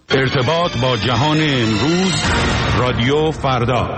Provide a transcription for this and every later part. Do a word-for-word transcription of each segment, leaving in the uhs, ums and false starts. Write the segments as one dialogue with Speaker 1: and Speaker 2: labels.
Speaker 1: ارتباط با جهان امروز، رادیو فردا.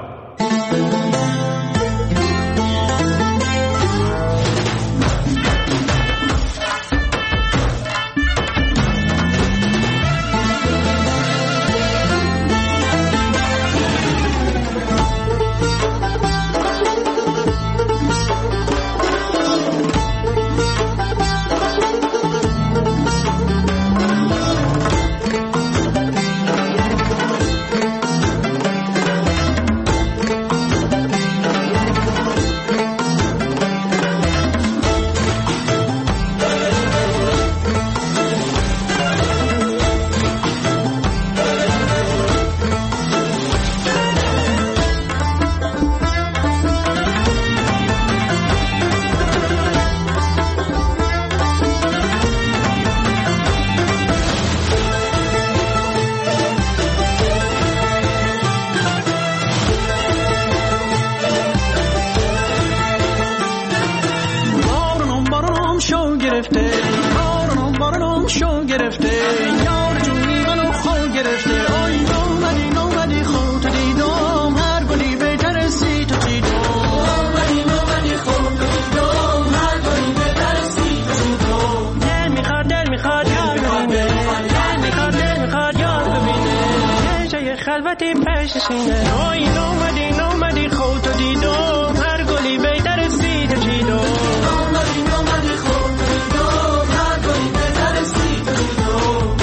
Speaker 2: خلوتی پشت سینه آی نومدی نومدی خودتو دیدم هر گلی بیتر سی تو چیدم نومدی نومدی خودتو دیدم هر گلی بیتر سی تو چیدم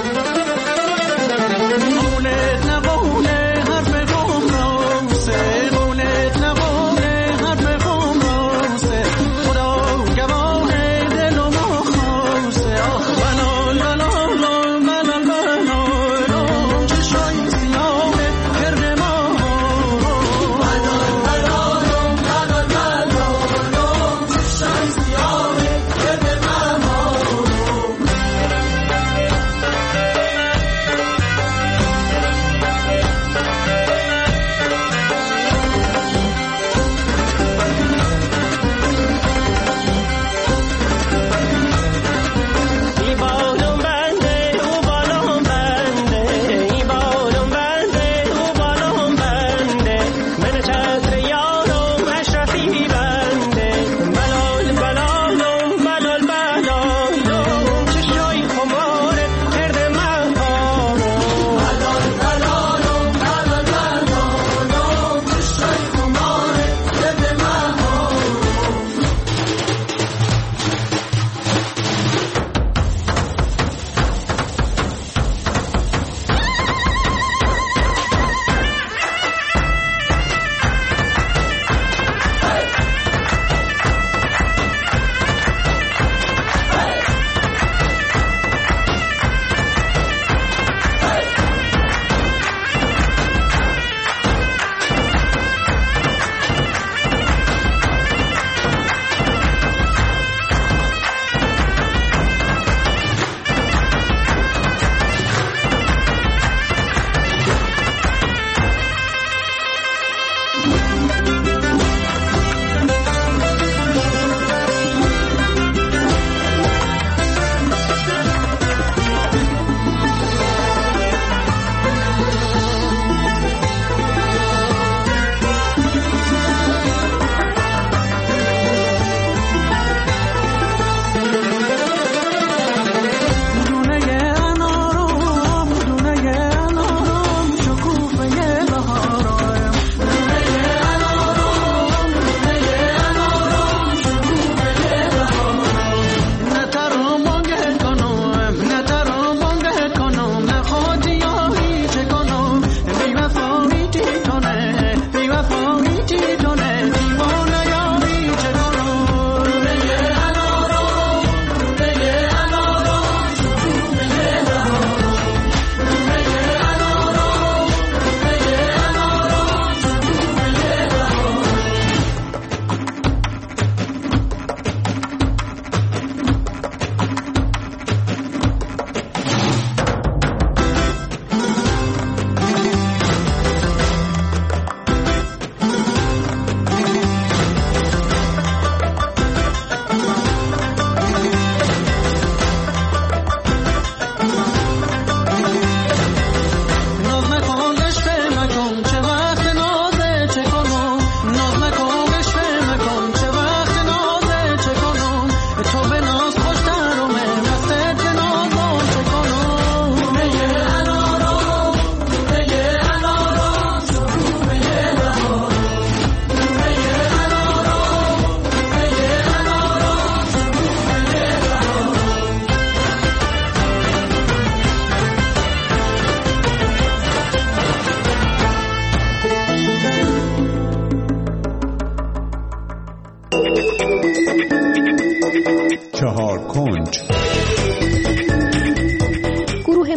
Speaker 2: قولت نقوله حرف قوم راسه قولت نقوله حرف قوم راسه خدا گواه دل و ما خواسته بلال بلال بلال بلال چشای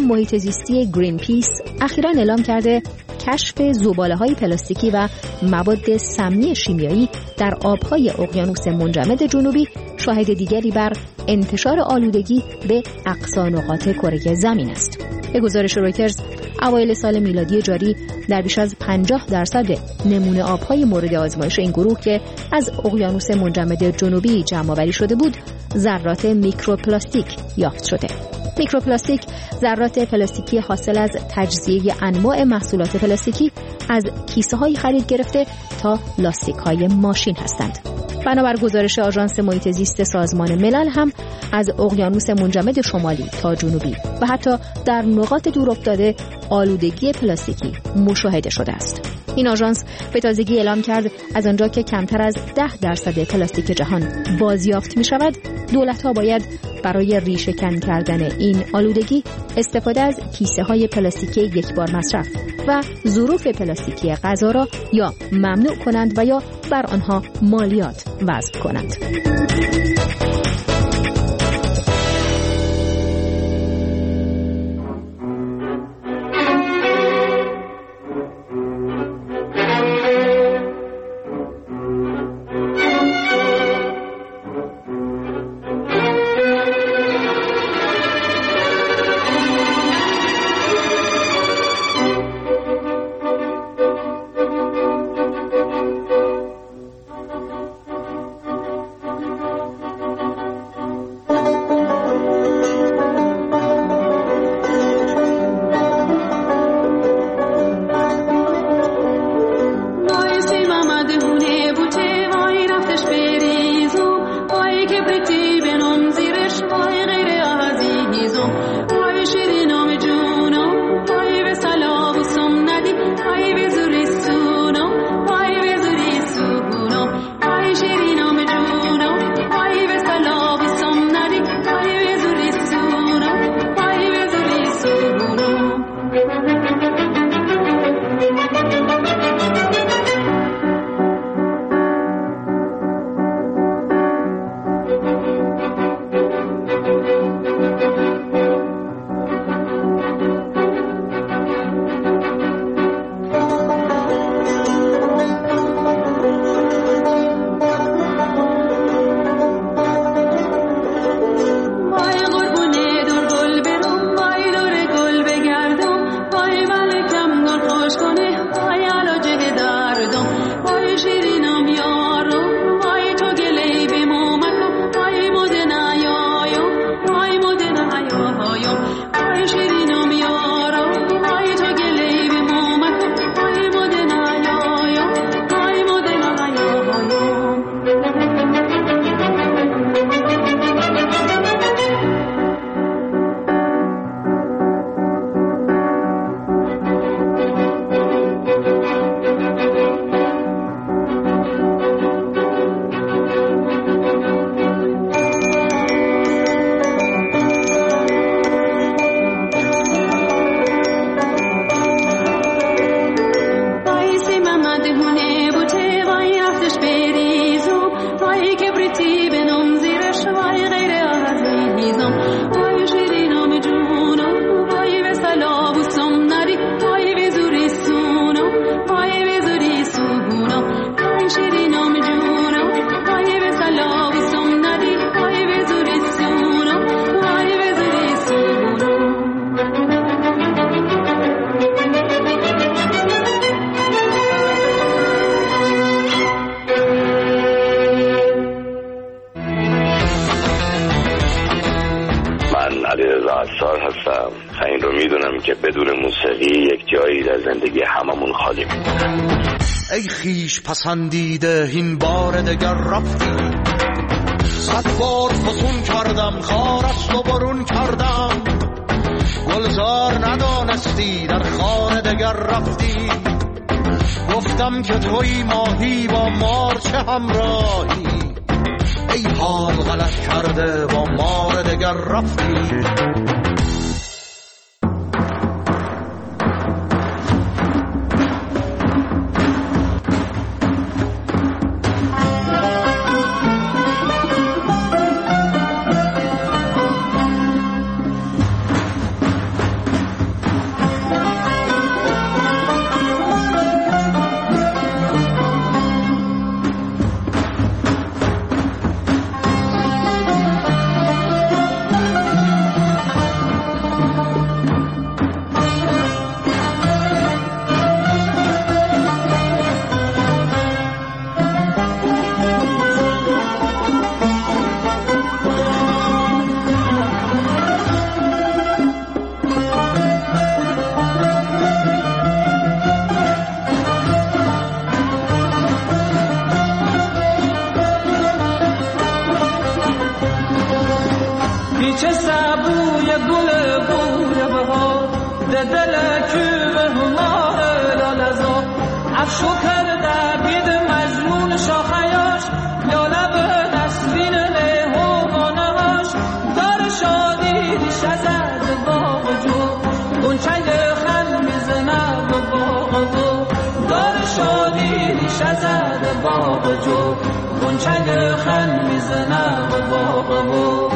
Speaker 3: محیط زیستی گرین پیس اخیراً اعلام کرده کشف زباله‌های پلاستیکی و مواد سمی شیمیایی در آب‌های اقیانوس منجمد جنوبی شاهد دیگری بر انتشار آلودگی به اقصا نقاط کره زمین است. به گزارش رویترز، اوایل سال میلادی جاری در بیش از پنجاه درصد نمونه آب‌های مورد آزمایش این گروه که از اقیانوس منجمد جنوبی جمع‌آوری شده بود، ذرات میکروپلاستیک یافت شده. میکروپلاستیک ذرات پلاستیکی حاصل از تجزیه انواع محصولات پلاستیکی از کیسه‌های خرید گرفته تا لاستیک‌های ماشین هستند. بنابر گزارش آژانس محیط زیست سازمان ملل هم از اقیانوس منجمد شمالی تا جنوبی و حتی در نقاط دورافتاده آلودگی پلاستیکی مشاهده شده است. این آژانس به تازگی اعلام کرد از آنجا که کمتر از ده درصد پلاستیک جهان بازیافت می شود، دولت‌ها باید برای ریشه‌کن کردن این آلودگی استفاده از کیسه‌های پلاستیکی یک بار مصرف و ظروف پلاستیکی غذا را یا ممنوع کنند و یا بر آنها مالیات وضع کنند.
Speaker 4: این رو میدونم که بدون موسیقی یک جایی در زندگی هممون خالی میمونه.
Speaker 5: ای خیش پسندیده این بار دگر رفتی، صد بار فسون کردم خارست و برون کردم، گلزار ندانستی در خانه دگر رفتی، گفتم که توی ماهی با مار چه همراهی، ای حال غلط کرده با مار دگر رفتی.
Speaker 2: دل کوه همار لالزا افشو کرده بید مجنون شاخیاش لاله به نسرین لیهوانه هاش دار شادی ریشه زد باغ جو گنچه خل میزنه به باغ جو دار شادی ریشه زد باغ جو گنچه خل میزنه به باغ جو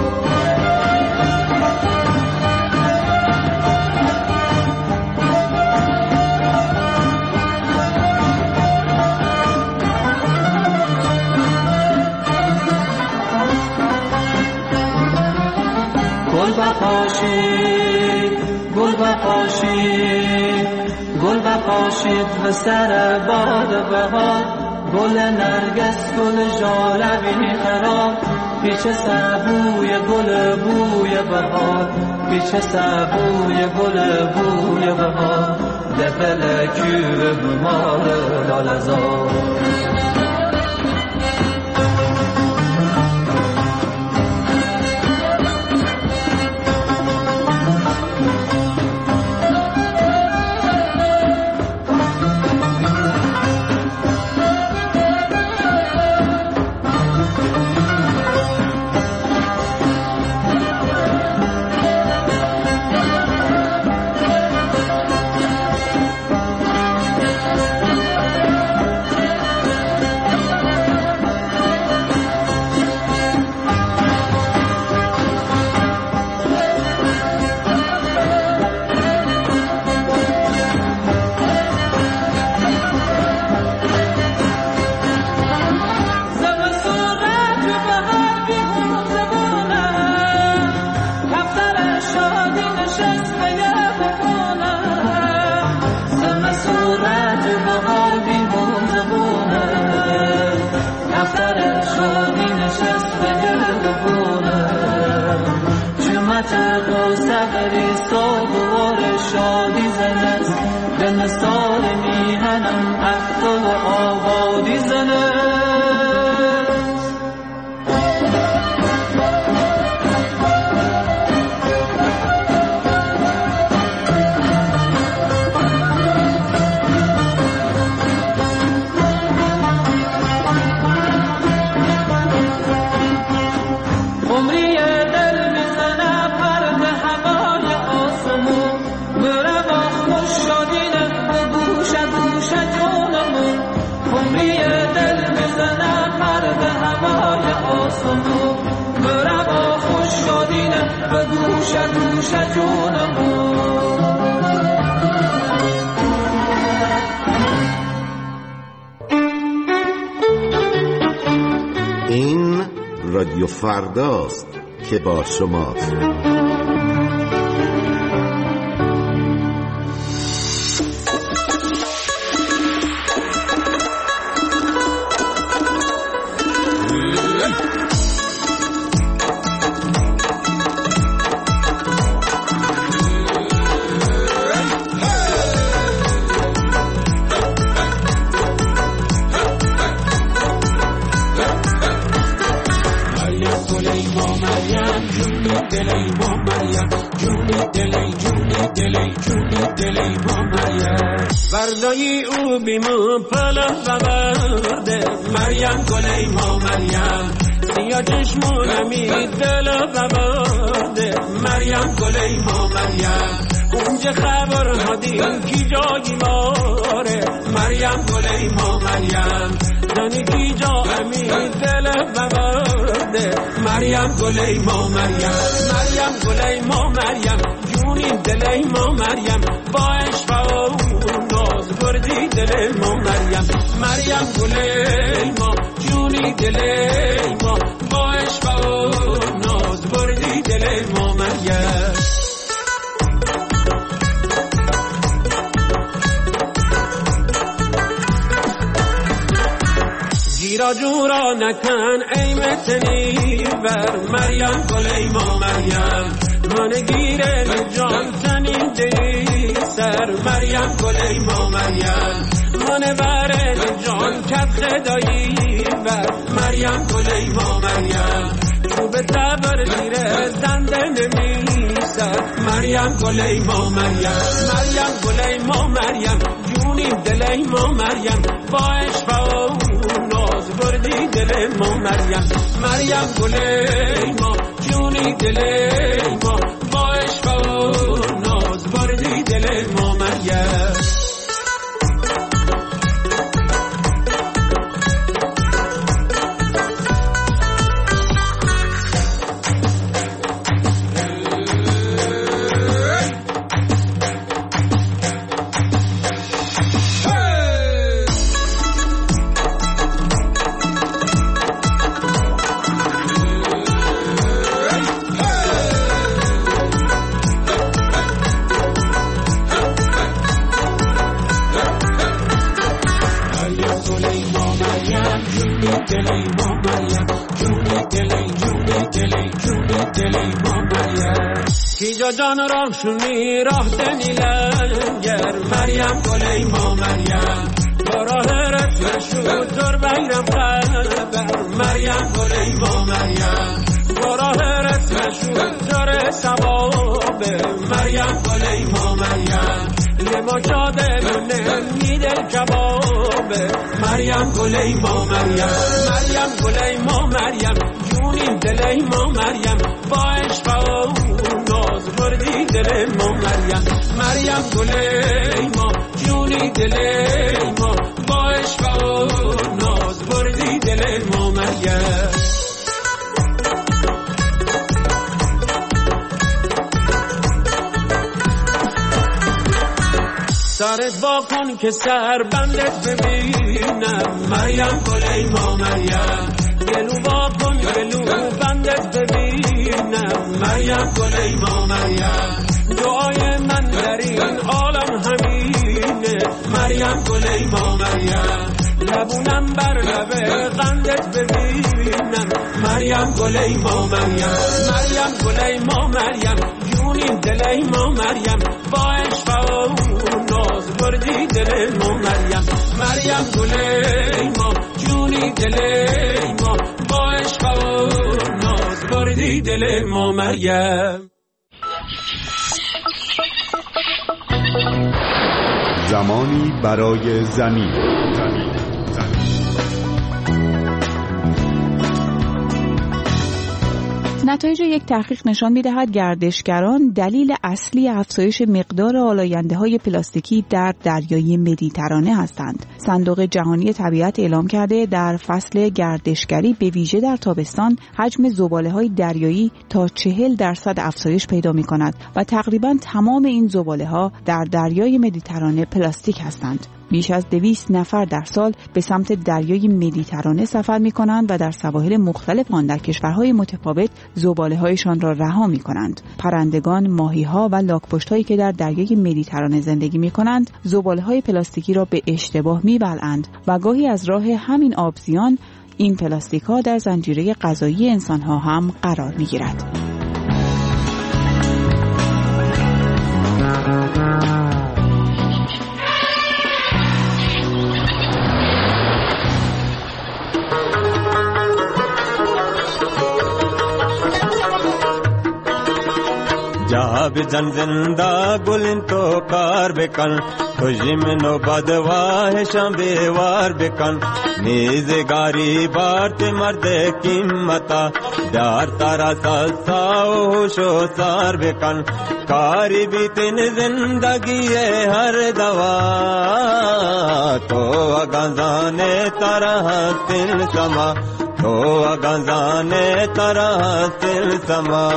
Speaker 2: گل بپاشید گل بپاشید گل بپاشید بستر باد بهار گل نرگس گل ژالبی خراب پیچ سبوی گل بوی بهار پیچ سبوی گل بوی بهار دل کوه مار لالزار
Speaker 6: این رادیو فرداست که با شماست.
Speaker 2: بردایی او بیمون پلا ببرده مریم گلی ما مریم سیا چشمونمی دل ببرده مریم گلی ما مریم اونجا خبر هدیم کی جایی ماره مریم گلی ما مریم زنی کی جا امی دل ببرده مریم گلی ما مریم مریم گلی ما مریم جونی دلی ما مریم با عشق و ناز بردی دل ما مریم مریم گلی ما جونی دل ما با عشق و ناز بردی دل ما مریم گیرا جورا نکن ای متنی بر مریم گلی ما مریم من گیره جان تنی دی سر مریم گلی ما مریم من بره جان کت خدایی بر مریم گلی ما مریم چوب تبر زیر زنده نمیسد. مریم گلی ما مریم، مریم گلی ما مریم، جونیم دلی ما مریم، با عشق و ناز بردی دل ما مریم. مریم گلی ما جونی دل ما، با عشق و ناز بردی دل ما مریم. کیجا جان راه شونی راه دنی لنگر، مریم گلی ما مریم، با راه رفت شد در بیرم قلبر. مریم گلی ما مریم، با راه رفت شد در سوابه. مریم گلی ما مریم، یه ما چاده بونه میدل کبابه. مریم گلی ما مریم، مریم گلی ما مریم، جونیم دلی ما مریم، با عشق و ناز بردی دل ما مریم. مریم گلی ما جونی دل ما، با عشق و ناز بردی دل ما مریم. سرت با کن که سر بندت ببینم. مریم گلی ما مریم، گلو با کن گلو بندت ببینم. مریم گلی ما مریم، دعای من در این عالم همینه. مریم گلی ما مریم، لبونم بر لب قندت ببینم. مریم گلی ما مریم، مریم گلی ما مریم، جونیم دلی ما مریم، با عشق و ناز بردی دل ما مریم. مریم گلی ما جونی دل ما، با عشق و ناز بردی دل ما مریم.
Speaker 1: زمانی برای زمین. زمین.
Speaker 7: نتایج یک تحقیق نشان می‌دهد گردشگران دلیل اصلی افزایش مقدار آلاینده‌های پلاستیکی در دریای مدیترانه هستند. صندوق جهانی طبیعت اعلام کرده در فصل گردشگری به ویژه در تابستان حجم زباله‌های دریایی تا چهل درصد افزایش پیدا می‌کند و تقریباً تمام این زباله‌ها در دریای مدیترانه پلاستیک هستند. بیش از دویست نفر در سال به سمت دریای مدیترانه سفر می کنند و در سواحل مختلف آن در کشورهای متفاوت زباله هایشان را رها می کنند. پرندگان، ماهی ها و لاک‌پشت هایی که در دریای مدیترانه زندگی می کنند زباله های پلاستیکی را به اشتباه می بلعند و گاهی از راه همین آبزیان این پلاستیک ها در زنجیره غذایی انسان ها هم قرار می گیرد.
Speaker 8: جا بزن زنده گلن تو کار بکن، تو جمنو بدواه شام بیوار بکن. نیزگاری بارت مرد قیمتا، دار تارا سلسا و ہوش و سار بکن. کاری بیتن زندگی ہر دوا، تو اگانزانے تارا تل سما، تو اگانزانے تارا تل سما.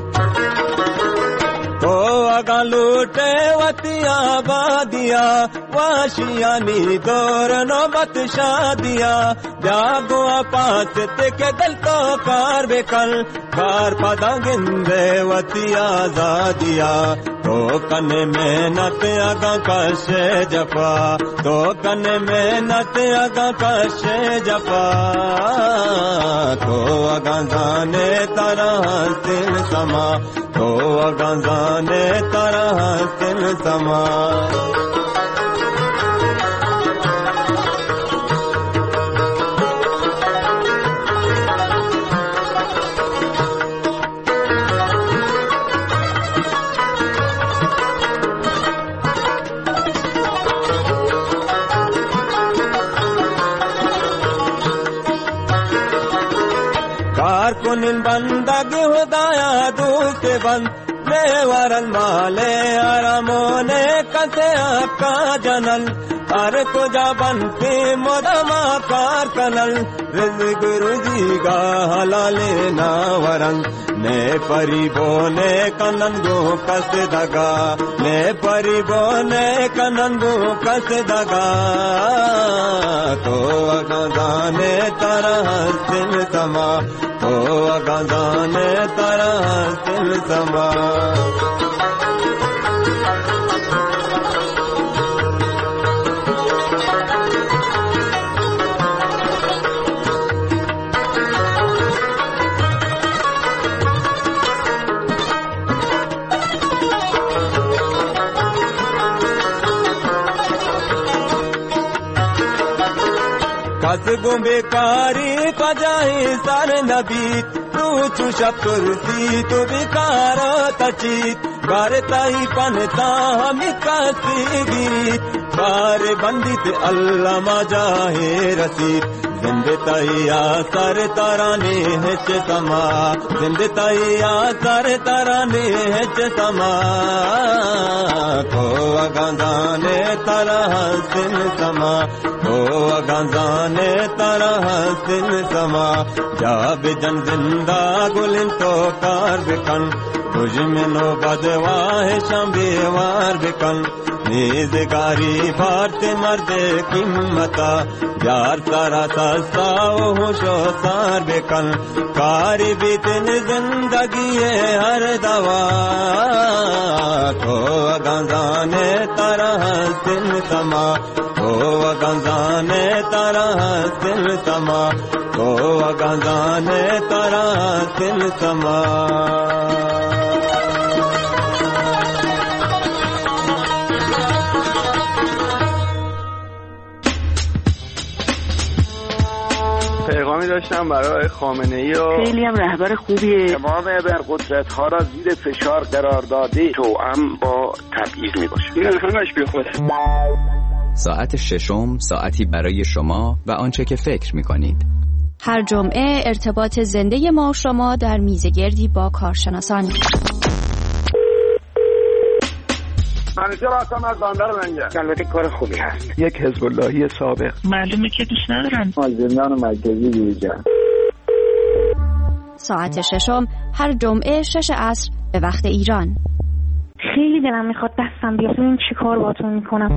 Speaker 8: लूटे वती आबादिया واشیانی دور نوبت شادیا جاگو پاس تک دل تو کار بکل کار پدا گندے وتی آزادیا تو کن محنت اگا کش جفا تو کن محنت اگا کش جفا تو اگا جانے طرح دل سما تو اگا جانے طرح دل سما کارکنین بندگی خدایا دوست بند میوارن مالے آرامونے کسے آقا جنل ہر کجا بنتی مدما کار کنل رزق روزی گا حلال ناورن نے پری بونے کننگو کس دگا نے پری بونے کننگو کس دگا تو اگانے طرح دل سما تو اگانے طرح دل سما کس گو بیکاری پجائی سر نبیت روچو شب کرسی تو بیکار تچیت گارتائی پنتا ہمی کسی گیت بار بندیت اللہ مجاہی رسید زندتائی آثار ترانی ہچ سما زندتائی آثار ترانی ہچ سما تو اگانے طرح سن سما تو اگانے طرح سن سما جاب جن زندہ گلن تو کار بکن تجھ میں نو بدواہ شام بیوار بکن نیزگاری بھارت مرد قیمتا یار سارا سستا ہوش و سار بکن کاری بیتن زندگی ہر دوا تو اگانے طرح سن سما تو اگانے طرح سن سما تو اگانے طرح سن سما
Speaker 9: پیغامی داشتم برای خامنه‌ای و
Speaker 10: خیلی هم رهبر خوبیه.
Speaker 9: تمام ابرقدرت ها را زیر فشار قرار داده توأم با تبعیض میباشه. این همش بی خوده.
Speaker 11: ساعت ششم ساعتی برای شما و آنچه که فکر میکنید.
Speaker 3: هر جمعه ارتباط زنده ما و شما در میزگردی با کارشناسان.
Speaker 9: منیجر هستم از بندر منجر.
Speaker 10: البته کار خوبی هست.
Speaker 9: یک حزب اللهی سابق.
Speaker 10: معلومه که دوست ندارن.
Speaker 9: زندان مرکزی بیرجان.
Speaker 3: ساعت ششم هر جمعه شش عصر به وقت ایران.
Speaker 12: خیلی دلم میخواد دستم بیاد ببین چی کار باهاتون میکنم.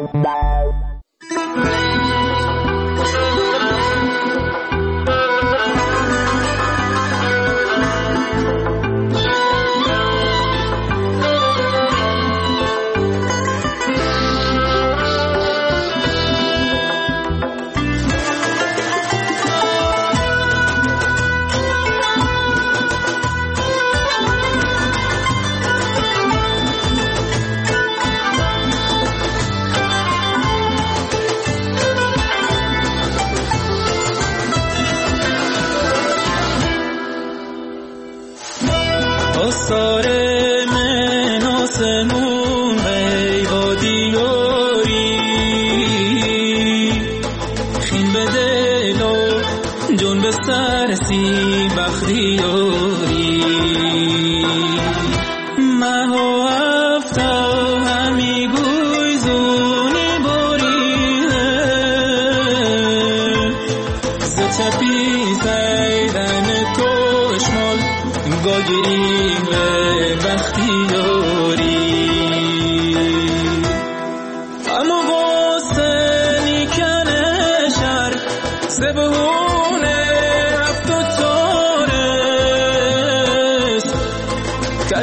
Speaker 2: آثار من آسمون ای وادیاری خین به دل و جون به سر سی بختیاری مها افتا همی گوی زونی بوریه زچپی زیدن کشمال گاگیری بختیاری اما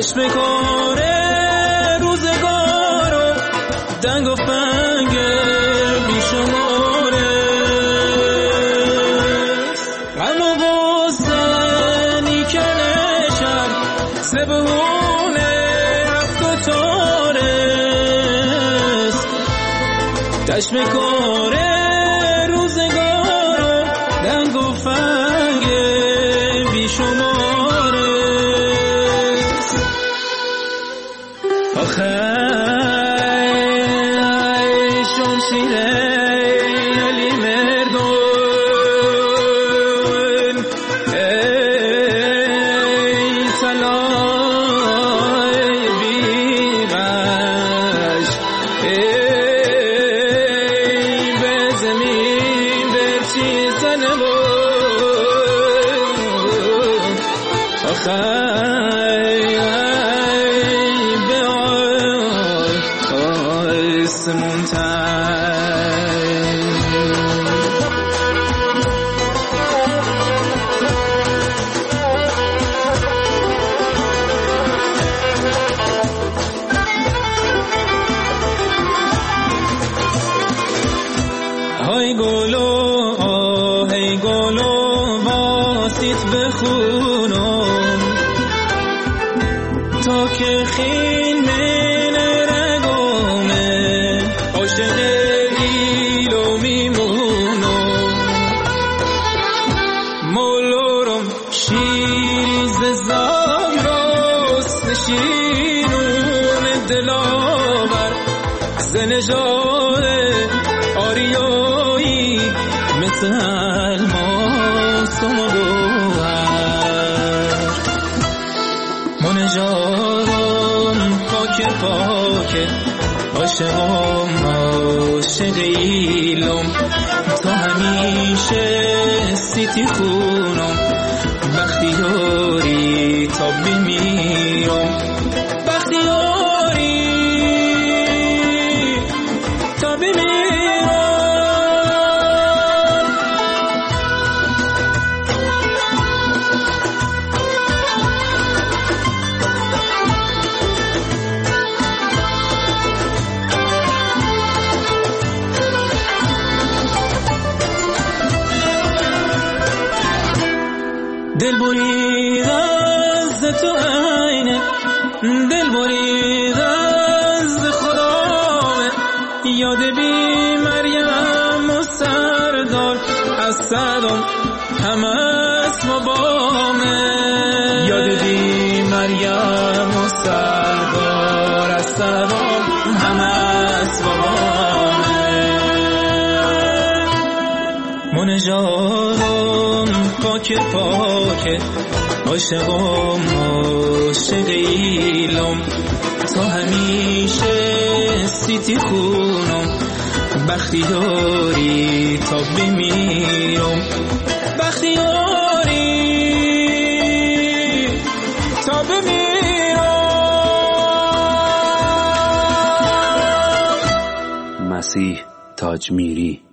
Speaker 2: چشم کاره روزگار و دنگ و فنگ بیشماره غم و غصه نیکنه شب زبونه هفت و تارست چشم کاره روزگار و دنگ و فنگ بیشماره آخه های گلو آهی گلو واسیت بخونم تا که خیل من رگامه عاشق ایلو میمونم مولورم شیریز زام راست شیرون دلاور زنجاره آریایی مثل الماس و مدور منجارم پاک پاک عاشقم عاشق ایلم تا همیشه سیتی خونم بختیاری تا بمیرم بختیاری تا بمیرم دل برید از تو عینه دل برید از خدامه یاد بی مریم و سردار از صدام همه اسم و بامه یاد بی مریم و سردار از صدام همه اسم و بامه منجارم پاک پاک عاشقم عاشق ایلم تا همیشه سیتی خونم بختیاری تا بمیرم بختیاری تا بمیرم.
Speaker 13: مسیح تاج میری.